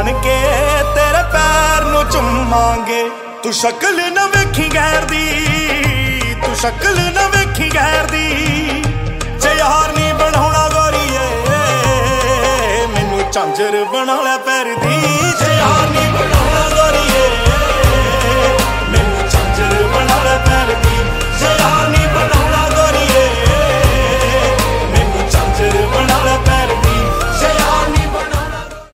बन के तेरे पैर नू चुमांगे। तू शक्ल न वेखी गैर दी, तू शक्ल न वेखी गैर दी, जे यार नी बनाउणा गोरीए मैनू झांजर बना लै पैर दी। जे यार नी बनाउणा गोरीए मैनू झांजर बना लै पैर दी।